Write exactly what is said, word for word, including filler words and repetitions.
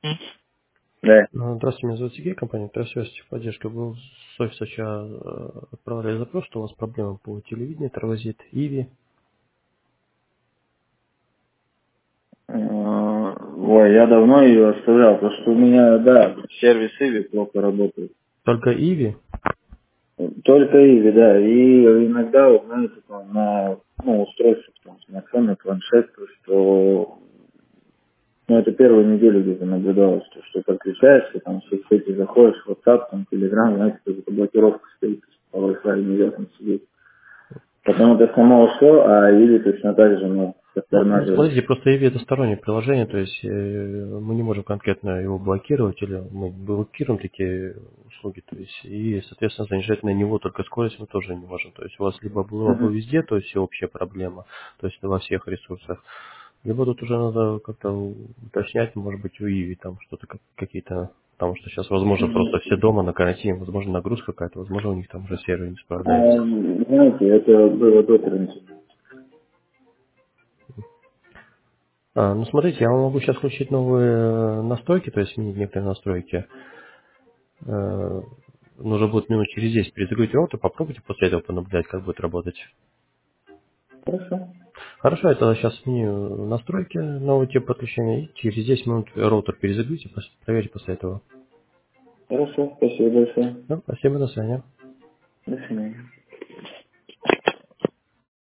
Да. А, Здравствуйте, меня зовут Сергей, компания Трасвязь Поддержка. Вы с офиса вчера э, отправляли запрос, что у вас проблемы по телевидению, тормозит Иви. А, Ой, я давно ее оставлял, потому что у меня, да, сервис Иви плохо работает. Только Иви? Только Иви, да. И иногда, вот, знаете, там, на ну, устройстве, там, смартфон, на планшет, то, что ну, это первую неделю где-то наблюдалось, то, что подключаешься, там, в соцсети заходишь, WhatsApp, там, Telegram, знаете, какая-то блокировка стоит, то есть по Wi-Fi нельзя там сидеть. Потом это само ушло, а Иви точно так же, ну, Ну, ну, подтормаживает. смотрите, просто Иви это стороннее приложение, то есть э, мы не можем конкретно его блокировать, или мы блокируем такие услуги, то есть и, соответственно, занижать на него только скорость мы тоже не можем. То есть у вас либо было бы Мгм. везде, то есть общая проблема, то есть во всех ресурсах, либо тут уже надо как-то уточнять, может быть, у Иви там что-то, как- какие-то, потому что сейчас, возможно, Мгм. просто все дома на карантине, возможно, нагрузка какая-то, возможно, у них там уже сервер не А, справляется. знаете, это было до карантина. А, ну, смотрите, я вам могу сейчас включить новые э, настройки, то есть сменить некоторые настройки. Э, Нужно будет минут через десять перезагрузить роутер, попробуйте после этого понаблюдать, как будет работать. Хорошо. Хорошо, это сейчас сменю настройки, новый тип подключения, и через десять минут роутер перезагрузите, пос- проверьте после этого. Хорошо. Спасибо большое. Ну, спасибо, до свидания. До свидания.